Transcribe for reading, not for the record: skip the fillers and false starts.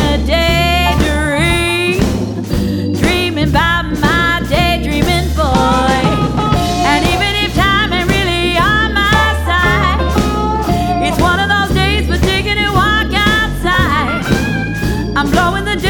a daydream, dreaming about my daydreaming boy. And even if time ain't really on my side, it's one of those days for taking a walk outside. I'm blowing the